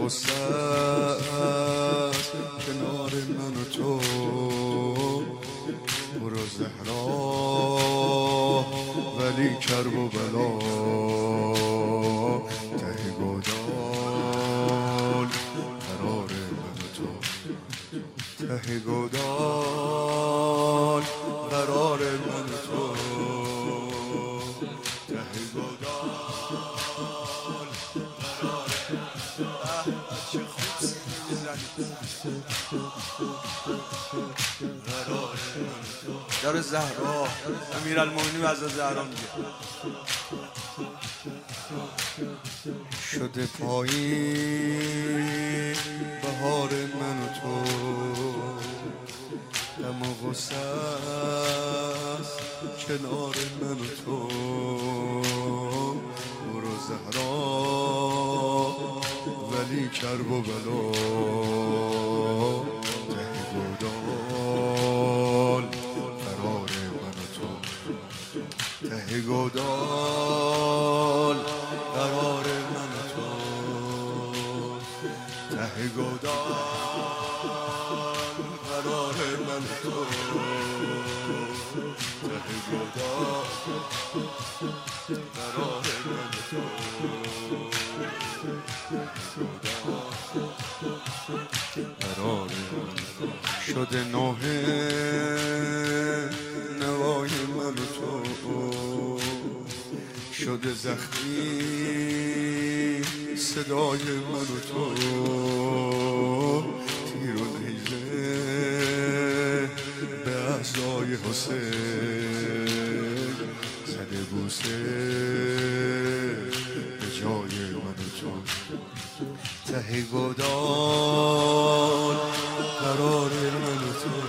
غصه است کنار من و تو برو زهرا ولی کرب و بلا ته گودال قرار من و تو ته گودال قرار من و تو ته گودال چه خوب در زهرا امیرالمومنین از زهرا میگه شده پایین بهار من و تو دم و غصه است کنار من و تو برو زهرا ولی کرب و بلا ته گودال قرار من و تو ته گودال قرار من و تو ته گودال قرار من و تو ته گودال قرار من و تو قرار شده نوه نوای من و تو شده زخمی صدای من و تو تیر و نیزه به اعضای حسین زده بوسه به جای من و تو ته گودال قرار من و تو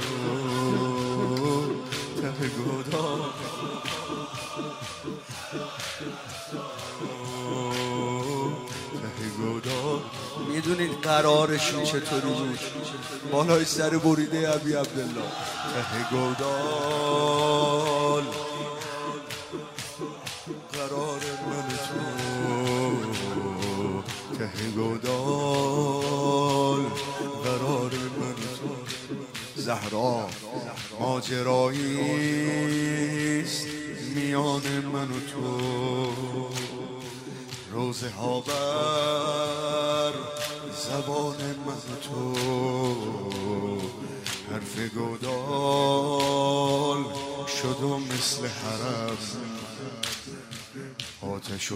ته گودال ته گودال میدونید قرارشون چطوری بود بالای سر بریده ابی عبدالله ته گودال قرار من و تو ته گودال قرار من و تو زهرا ماجراییست میان من و تو روزه ها بر زبان من و تو حرف گودال شد و مثل حرم آتش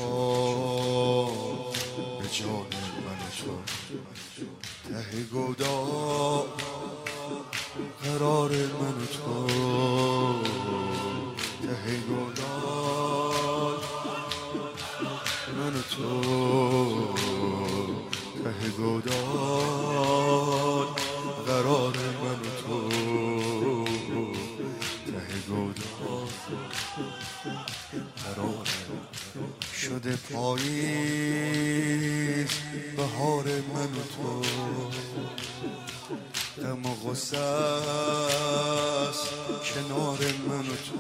افتاد به جان من و تو ته گودال قرار من و تو ته گودال من و تو ته گودال قرار من و تو ته گودال قرار شده پاییز بهار من و تو دم و غصه است کنار من و تو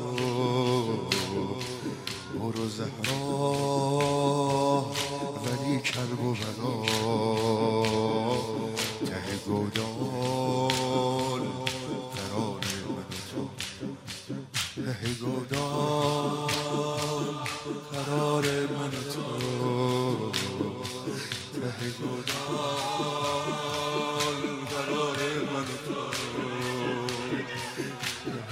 برو زهرا ولی کرب و بلا ته گودال قرار من و تو ته گودال قرار من و تو ته گودال قرار من و تو ته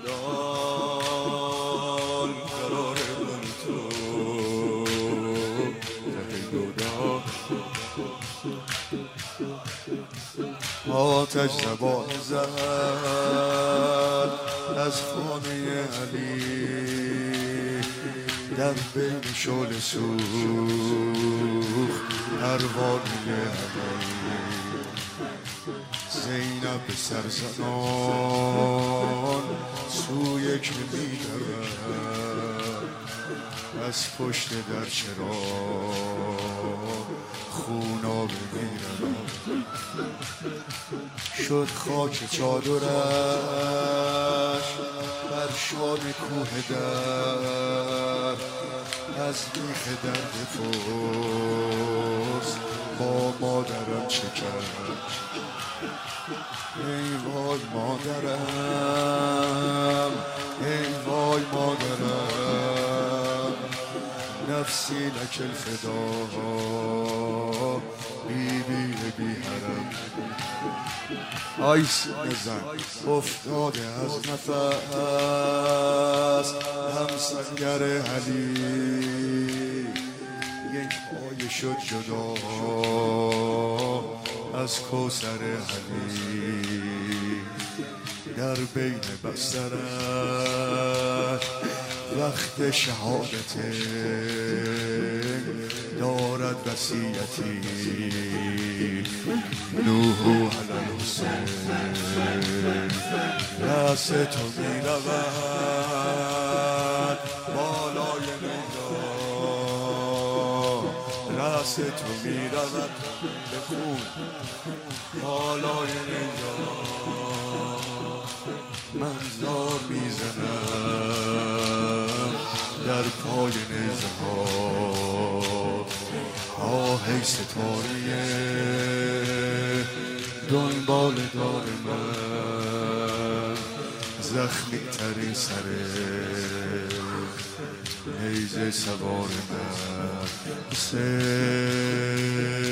گودال قرار من و تو ته گودال آتش زبان زد از خانه علی در بین شعله سوخت پروانه علی زینب به سرزنان سوی که می‌دود از پشت در چراغ خوناب می‌رود شد خاک چادرش بر شان کوه در از بیخ درد پرس با مادرم چه کرد. ای وای مادرم، ای وای مادرم، نفسی لک الفدا، بی بی حرم. آیس نزن افتاده از نفس، هم سنگر علی یک پای شد جدا از کوثر علی. در بین بسترش وقت شهادت دارد وصیتی، نوح علی الحسین. رأس تو می رود بالای نیزار، رأس تو می رود به خون بالای نیزار. من زار می زنم در پای نیزه ها، آهی ستاره دنبال دار من، زخمی ترین سر نیزه سوار من. حسین